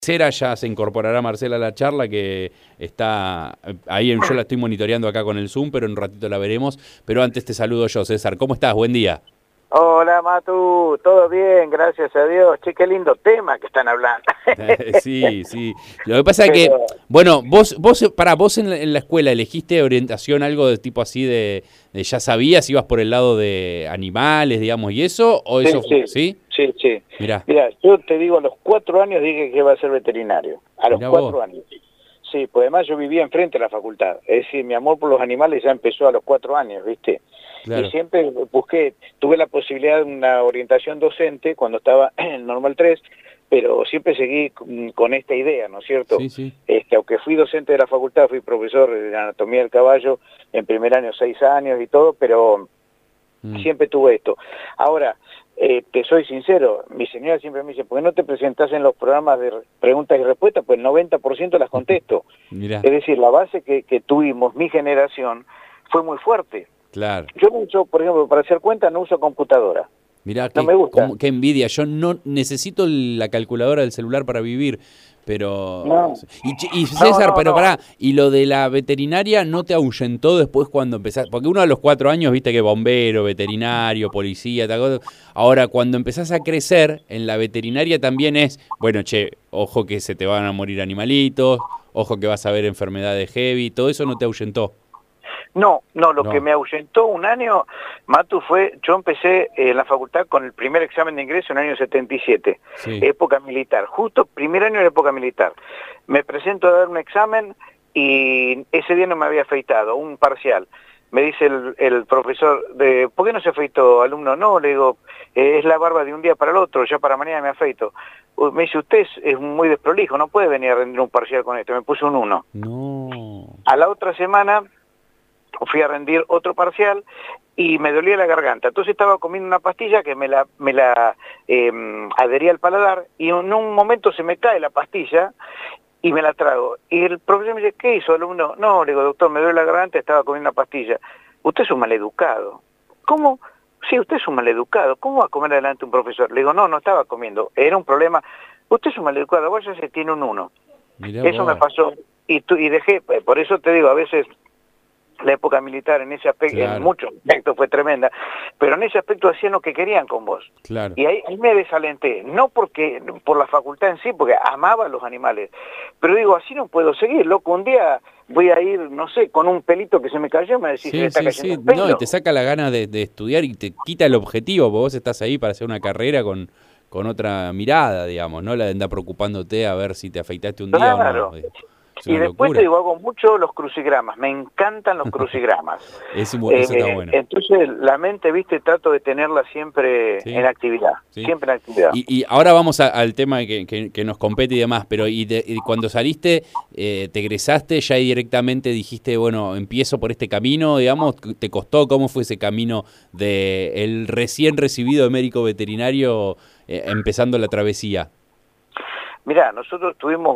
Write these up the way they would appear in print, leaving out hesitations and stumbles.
Ya se incorporará Marcela a la charla, que está ahí, yo la estoy monitoreando acá con el Zoom, pero en un ratito la veremos. Pero antes te saludo yo, César. ¿Cómo estás? Buen día. Hola Matu, todo bien, gracias a Dios. Che, qué lindo tema que están hablando. Sí, sí. Lo que pasa es que, Pero, bueno, vos en la escuela elegiste orientación, algo de tipo así de ya sabías, ibas por el lado de animales, digamos, y eso, o sí, eso, sí, ¿sí? sí, sí. Mirá, Mira, yo te digo, a los 4 años dije que iba a ser veterinario. A los mirá vos, 4 años. Sí, pues además yo vivía enfrente de la facultad. Es decir, mi amor por los animales ya empezó a los 4 años, ¿viste? Y claro. siempre busqué, tuve la posibilidad de una orientación docente cuando estaba en el Normal 3, pero siempre seguí con esta idea, ¿no es cierto? Sí, sí. Aunque fui docente de la facultad, fui profesor de anatomía del caballo en primer año 6 años y todo, pero Mm. siempre tuve esto. Ahora, te soy sincero, mi señora siempre me dice, ¿por qué no te presentás en los programas de preguntas y respuestas? Pues el 90% las contesto. Mirá, Es decir, la base que tuvimos, mi generación, fue muy fuerte. claro. Yo no uso, por ejemplo, para hacer cuentas no uso computadora. Mirá, No me gusta. qué envidia. Yo no necesito la calculadora del celular para vivir, pero... No, Y no, César, no, pero no. pará, ¿y lo de la veterinaria no te ahuyentó después cuando empezaste? Porque uno a los 4 años, viste que bombero, veterinario, policía, tal cosa. Ahora, cuando empezás a crecer, en la veterinaria también es, bueno, che, ojo que se te van a morir animalitos, ojo que vas a ver enfermedades heavy, todo eso no te ahuyentó. No, no, lo que No, me ahuyentó un año, Matu, fue, yo empecé en la facultad con el primer examen de ingreso en el año 77, sí, época militar, justo primer año de la época militar. Me presento a dar un examen y ese día no me había afeitado, un parcial. Me dice el profesor, ¿por qué no se afeitó, alumno? No, le digo, es la barba de un día para el otro, ya para mañana me afeito. Me dice, usted es muy desprolijo, no puede venir a rendir un parcial con esto. Me puso un 1. no, A la otra semana fui a rendir otro parcial y me dolía la garganta. Entonces estaba comiendo una pastilla que me la adhería al paladar y en un momento se me cae la pastilla y me la trago. Y el profesor me dice, ¿qué hizo, alumno? No, le digo, doctor, me duele la garganta, estaba comiendo una pastilla. Usted es un maleducado. ¿Cómo? Sí, usted es un maleducado. ¿Cómo va a comer adelante un profesor? Le digo, no, no estaba comiendo. Era un problema. Usted es un maleducado, vaya se tiene un 1. mirá Eso me vos, pasó. Y dejé, por eso te digo, a veces la época militar en ese aspecto, en claro, muchos aspectos fue tremenda, pero en ese aspecto hacían lo que querían con vos. claro. Y ahí me desalenté, no por la facultad en sí, porque amaba a los animales, pero digo, así no puedo seguir, loco, un día voy a ir, no sé, con un pelito que se me cayó, me decís, se le Sí, está sí, cayendo sí. un No, y pelo. te saca la gana de estudiar y te quita el objetivo, porque vos estás ahí para hacer una carrera con otra mirada, digamos, ¿no? La de andar preocupándote a ver si te afeitaste un día o no. Claro. Es Y una después te locura. digo, hago mucho los crucigramas, me encantan los crucigramas. Eso está bueno. Entonces la mente, viste, trato de tenerla siempre en Sí, actividad, sí. siempre en actividad. Y ahora vamos al tema que nos compete y demás, pero y cuando saliste, te egresaste, ya directamente dijiste, bueno, empiezo por este camino, digamos, ¿te costó? ¿Cómo fue ese camino de el recién recibido de médico veterinario empezando la travesía? Mirá, nosotros tuvimos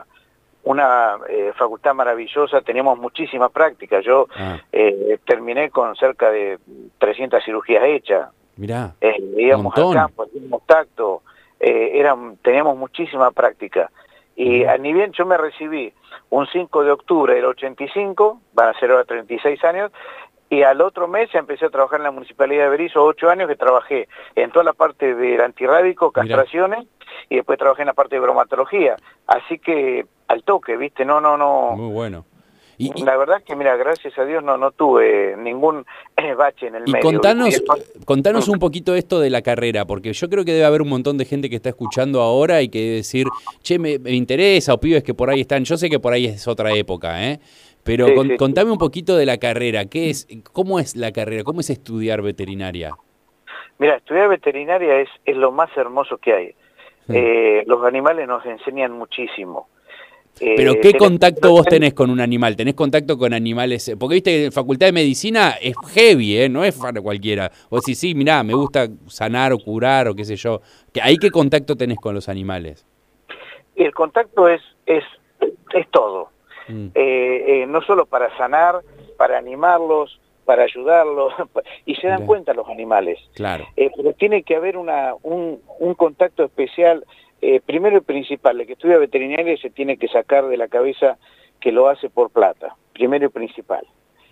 una facultad maravillosa, teníamos muchísima práctica. Yo Ah, terminé con cerca de 300 cirugías hechas. mirá, un Íbamos al montón, campo, hacíamos tacto, teníamos muchísima práctica. Y mirá, a nivel, yo me recibí un 5 de octubre del 85, van a ser ahora 36 años, y al otro mes ya empecé a trabajar en la Municipalidad de Berizo, 8 años que trabajé en toda la parte del antirrábico, mirá, castraciones, y después trabajé en la parte de bromatología. Así que al toque, ¿viste? No. muy bueno. Y, La verdad es que, mira, gracias a Dios no tuve ningún bache en el Y medio, ¿viste? Y contanos después, un poquito esto de la carrera, porque yo creo que debe haber un montón de gente que está escuchando ahora y que debe decir, che, me interesa, o pibes que por ahí están, yo sé que por ahí es otra época, ¿eh? Pero sí. contame un poquito de la carrera, ¿cómo es la carrera? ¿Cómo es estudiar veterinaria? Mira, estudiar veterinaria es lo más hermoso que hay. Los animales nos enseñan muchísimo. Pero ¿qué Tenés, contacto vos tenés con un animal? ¿Tenés contacto con animales? Porque viste que en Facultad de Medicina es heavy, ¿eh? No es para cualquiera. Vos decís, sí, mirá, me gusta sanar o curar o qué sé yo. ¿Ahí qué contacto tenés con los animales? el contacto es todo. Mm, No solo para sanar, para animarlos, para ayudarlos, y se dan mirá, cuenta los animales. claro. Pero tiene que haber un contacto especial. primero y principal, el que estudia veterinaria se tiene que sacar de la cabeza que lo hace por plata, primero y principal.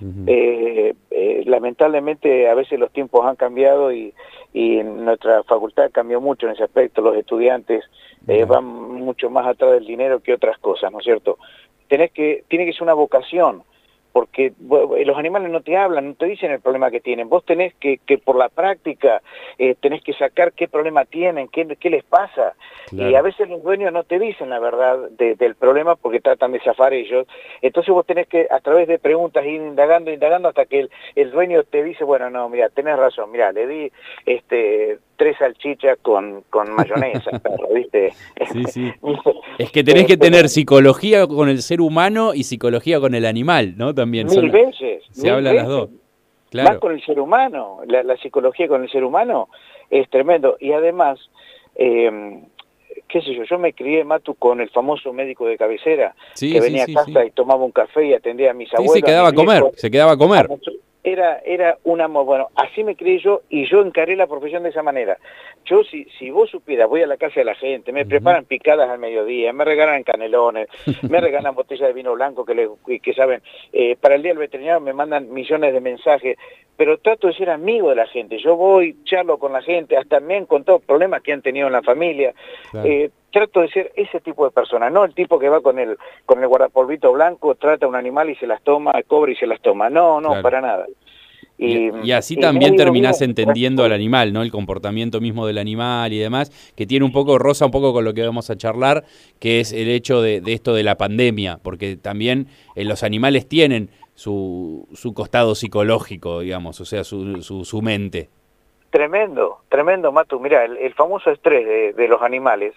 Lamentablemente a veces los tiempos han cambiado y nuestra facultad cambió mucho en ese aspecto. Los estudiantes van mucho más atrás del dinero que otras cosas, ¿no es cierto? Tiene que ser una vocación, porque los animales no te hablan, no te dicen el problema que tienen. Vos tenés que por la práctica, tenés que sacar qué problema tienen, qué les pasa. Claro. Y a veces los dueños no te dicen la verdad del problema porque tratan de zafar ellos. Entonces vos tenés que, a través de preguntas, ir indagando hasta que el dueño te dice, bueno, no, mira, tenés razón, mira, le di 3 salchichas con mayonesa, perro, ¿viste? Sí, sí. Es que tenés que tener psicología con el ser humano y psicología con el animal, ¿no? También. Mil veces. Se hablan las dos. Claro. Más con el ser humano, la psicología con el ser humano es tremendo. Y además, qué sé yo me crié, Matu, con el famoso médico de cabecera, que venía a casa y tomaba un café y atendía a mis abuelos. Sí, se quedaba a comer. Era un amor. Bueno, así me crié yo y yo encaré la profesión de esa manera. Yo, si vos supieras, voy a la casa de la gente, me preparan picadas al mediodía, me regalan canelones, me regalan botellas de vino blanco que saben, para el día del veterinario me mandan millones de mensajes, pero trato de ser amigo de la gente. Yo voy, charlo con la gente, hasta me han contado problemas que han tenido en la familia. Claro. Trato de ser ese tipo de persona, no el tipo que va con el guardapolvito blanco, trata a un animal y se las toma, cobra y se las toma. No, claro. Para nada. Y así también terminás entendiendo al animal, ¿no? El comportamiento mismo del animal y demás, que tiene roza un poco con lo que vamos a charlar, que es el hecho de esto de la pandemia, porque también los animales tienen su costado psicológico, digamos, o sea, su mente. Tremendo, Matu. Mirá, el famoso estrés de los animales.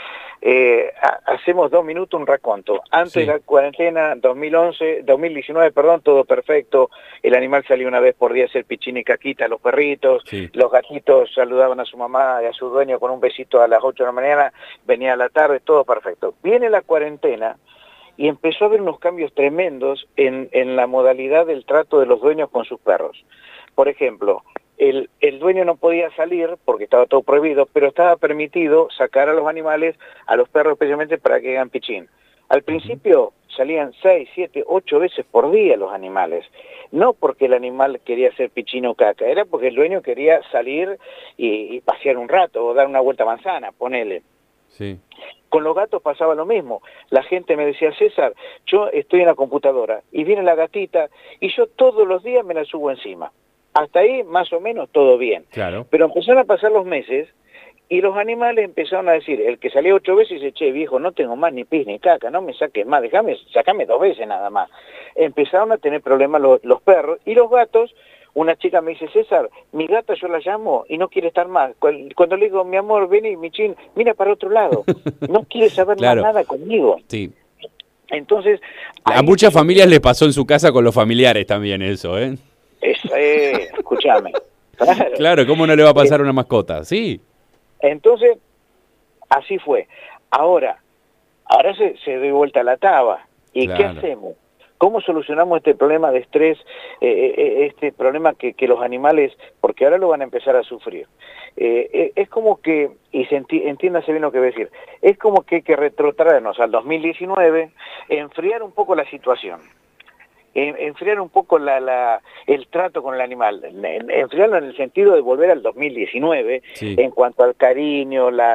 Hacemos 2 minutos un raconto. Antes de la cuarentena, 2019, todo perfecto. El animal salía una vez por día a hacer pichín y caquita a los perritos. Sí. Los gatitos saludaban a su mamá y a su dueño con un besito a las 8 de la mañana. Venía a la tarde, todo perfecto. Viene la cuarentena y empezó a haber unos cambios tremendos en la modalidad del trato de los dueños con sus perros. Por ejemplo, el dueño no podía salir porque estaba todo prohibido, pero estaba permitido sacar a los animales, a los perros especialmente, para que hagan pichín. Al principio salían 6, 7, 8 veces por día los animales. No porque el animal quería hacer pichín o caca, era porque el dueño quería salir y pasear un rato o dar una vuelta a manzana, ponele. Sí. Con los gatos pasaba lo mismo. La gente me decía, César, yo estoy en la computadora y viene la gatita y yo todos los días me la subo encima. Hasta ahí más o menos todo bien. Claro. Pero empezaron a pasar los meses y los animales empezaron a decir, el que salía 8 veces dice, che viejo, no tengo más ni pis ni caca, no me saques más, sacame 2 veces nada más. Empezaron a tener problemas los perros y los gatos. Una chica me dice, César, mi gata yo la llamo y no quiere estar más. Cuando le digo, mi amor, ven y Michín, mira para otro lado. No quiere saber más nada conmigo. Sí. Entonces... A muchas familias les pasó en su casa con los familiares también eso, ¿eh? Escúchame. Claro, ¿cómo no le va a pasar a una mascota? Sí. Entonces, así fue. Ahora se dio vuelta la taba. ¿Y qué hacemos? ¿Cómo solucionamos este problema de estrés, este problema que los animales, porque ahora lo van a empezar a sufrir? Es como que, y entiéndase bien lo que voy a decir, es como que hay que retrotraernos al 2019, enfriar un poco la situación. Enfriar un poco el trato con el animal, enfriarlo en el sentido de volver al 2019, sí. En cuanto al cariño, la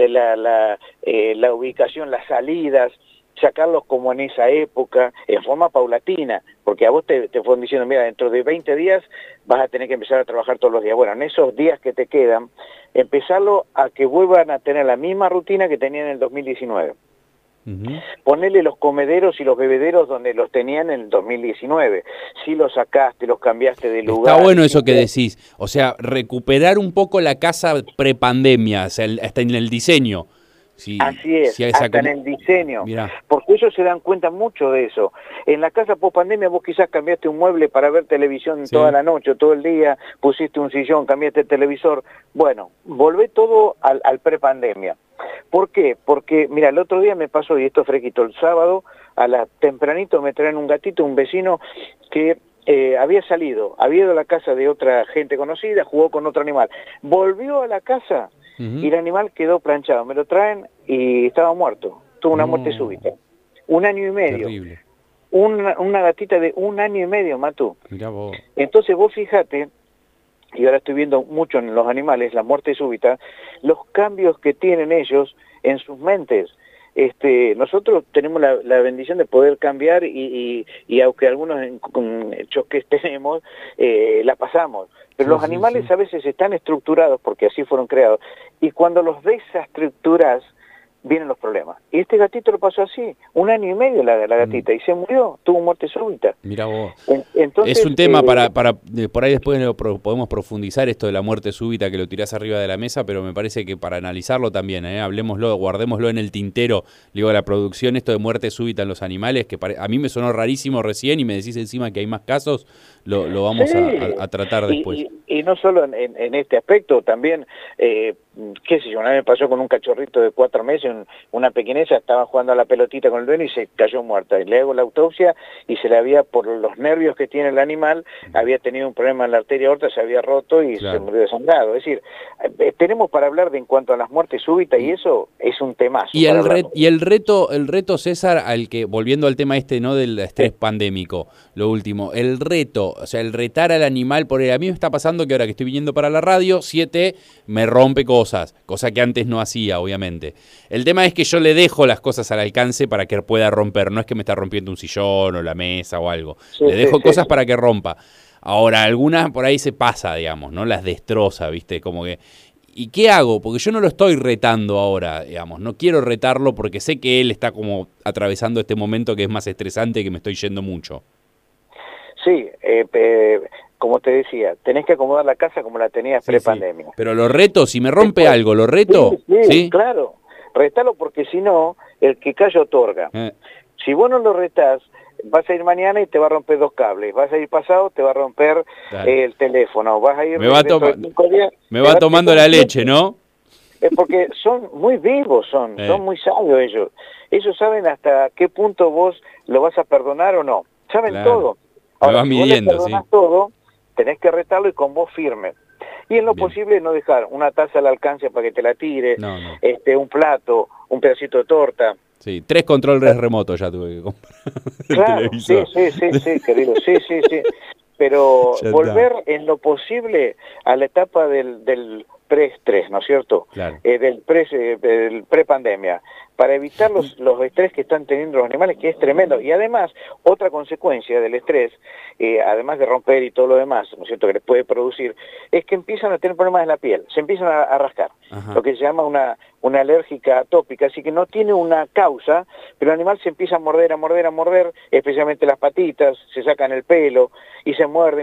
ubicación, las salidas, sacarlos como en esa época, en forma paulatina, porque a vos te fueron diciendo, mira, dentro de 20 días vas a tener que empezar a trabajar todos los días. Bueno, en esos días que te quedan, empezarlo a que vuelvan a tener la misma rutina que tenían en el 2019. Ponerle los comederos y los bebederos donde los tenían en el 2019. Si los sacaste, los cambiaste de lugar. Está bueno eso que decís. O sea, recuperar un poco la casa prepandemia, o sea, hasta en el diseño. Así es, hasta en el diseño. Mirá. Porque ellos se dan cuenta mucho de eso. En la casa post-pandemia vos quizás cambiaste un mueble para ver televisión toda la noche, todo el día, pusiste un sillón, cambiaste el televisor. Bueno, volvé todo al prepandemia. ¿Por qué? Porque, mira, el otro día me pasó, y esto es fresquito, el sábado, tempranito me traen un gatito, un vecino que había ido a la casa de otra gente conocida, jugó con otro animal. Volvió a la casa y el animal quedó planchado. Me lo traen y estaba muerto. Tuvo una muerte súbita. 1 año y medio. Terrible. Una gatita de 1 año y medio, Matu. Mirá vos. Entonces vos fíjate, y ahora estoy viendo mucho en los animales, la muerte súbita, los cambios que tienen ellos en sus mentes. Nosotros tenemos la bendición de poder cambiar y aunque algunos choques tenemos, la pasamos. Pero los animales a veces están estructurados porque así fueron creados, y cuando los desestructuras, vienen los problemas. Y este gatito lo pasó así, 1 año y medio la gatita, y se murió, tuvo muerte súbita. Mirá vos. Entonces, es un tema para por ahí después podemos profundizar esto de la muerte súbita, que lo tirás arriba de la mesa, pero me parece que para analizarlo también, hablemoslo, guardémoslo en el tintero, digo, la producción, esto de muerte súbita en los animales, que a mí me sonó rarísimo recién, y me decís encima que hay más casos, lo vamos a tratar después. Y no solo en este aspecto, también, qué sé yo, una vez me pasó con un cachorrito de 4 meses, una pequeñeza, estaba jugando a la pelotita con el dueño y se cayó muerta. Y le hago la autopsia y se le había, por los nervios que tiene el animal, había tenido un problema en la arteria aorta, se había roto y se murió desangrado. Es decir, tenemos para hablar de en cuanto a las muertes súbitas, y eso es un temazo. Y el reto, César, volviendo al tema ¿no? del estrés pandémico, lo último, el reto, o sea, el retar al animal, porque a mí me está pasando que ahora que estoy viniendo para la radio, 7 me rompe cosas, cosa que antes no hacía, obviamente. El tema es que yo le dejo las cosas al alcance para que pueda romper, no es que me está rompiendo un sillón o la mesa o algo, le dejo cosas para que rompa. Ahora, algunas por ahí se pasa, digamos, ¿no? Las destroza, ¿viste? Como que... ¿Y qué hago? Porque yo no lo estoy retando ahora, digamos, no quiero retarlo porque sé que él está como atravesando este momento que es más estresante, que me estoy yendo mucho. Sí, como te decía, tenés que acomodar la casa como la tenías pre-pandemia. Sí. Pero lo reto, si me rompe algo, ¿lo reto? Sí, claro. Retalo, porque si no, el que calla otorga. Si vos no lo retás, vas a ir mañana y te va a romper 2 cables. Vas a ir pasado, te va a romper el teléfono. Vas a ir me va tomando la leche, ¿no? Es porque son muy vivos, son muy sabios ellos. Ellos saben hasta qué punto vos lo vas a perdonar o no. Saben todo. Ahora, si midiendo, vos le perdonás todo, tenés que retarlo y con voz firme. Y en lo posible no dejar una taza al alcance para que te la tire, un plato, un pedacito de torta. Sí, 3 controles remotos ya tuve que comprar. Claro, sí, querido, sí. Pero volver en lo posible a la etapa del pre-estrés, ¿no es cierto? Claro. Del pre-pandemia, para evitar los estrés que están teniendo los animales, que es tremendo. Y además, otra consecuencia del estrés, además de romper y todo lo demás, ¿no es cierto?, que les puede producir, es que empiezan a tener problemas en la piel, se empiezan a rascar, lo que se llama una alérgica atópica, así que no tiene una causa, pero el animal se empieza a morder, especialmente las patitas, se sacan el pelo, y se muerden.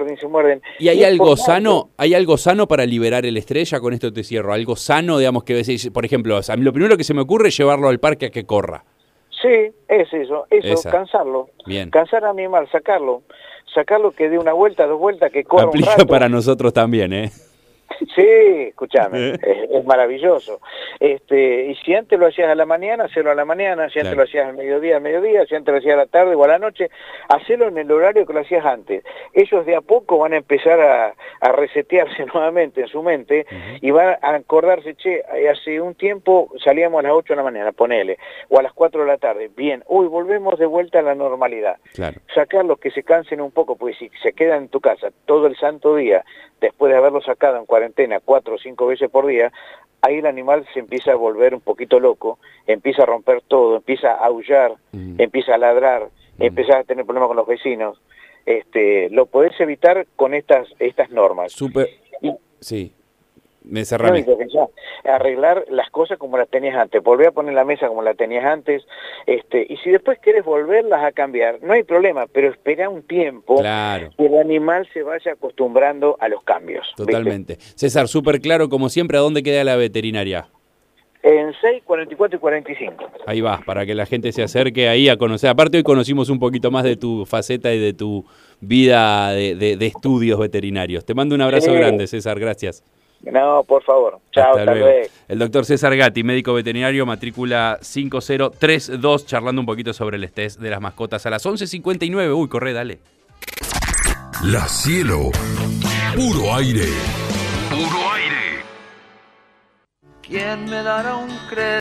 ¿Y hay algo sano? ¿Hay algo sano para liberar el estrés? Ya con esto te cierro. Algo sano, digamos, que decís, por ejemplo, a mí lo primero que se me ocurre es llevarlo al parque a que corra. Sí, es eso, cansarlo. Bien. Cansar al animal, sacarlo que dé una vuelta, 2 vueltas, que corra Aplica un rato. para nosotros también, ¿eh? Sí, escúchame, es maravilloso. Y si antes lo hacías a la mañana, hacelo a la mañana, si antes lo hacías al mediodía, si antes lo hacías a la tarde o a la noche, hacelo en el horario que lo hacías antes. Ellos de a poco van a empezar a resetearse nuevamente en su mente y van a acordarse, hace un tiempo salíamos a las 8 de la mañana, ponele, o a las 4 de la tarde, bien, volvemos de vuelta a la normalidad. Claro. Sacarlos que se cansen un poco, porque si se quedan en tu casa todo el santo día, después de haberlo sacado en cuarentena 4 o 5 veces por día, ahí el animal se empieza a volver un poquito loco, empieza a romper todo, empieza a aullar, empieza a ladrar, empieza a tener problemas con los vecinos. Lo podés evitar con estas normas. Sí. Me cerré. Arreglar las cosas como las tenías antes, volver a poner la mesa como la tenías antes, y si después querés volverlas a cambiar, no hay problema, pero espera un tiempo que el animal se vaya acostumbrando a los cambios. Totalmente. ¿Viste? César, súper claro, como siempre, ¿a dónde queda la veterinaria? En 6, 44 y 45. Ahí va, para que la gente se acerque ahí a conocer. Aparte hoy conocimos un poquito más de tu faceta y de tu vida de estudios veterinarios. Te mando un abrazo grande, César, gracias. No, por favor. Chao, hasta luego. El doctor César Gatti, médico veterinario, matrícula 5032, charlando un poquito sobre el estrés de las mascotas a las 11:59. Uy, corre, dale. La Cielo, puro aire. ¿Quién me dará un crédito?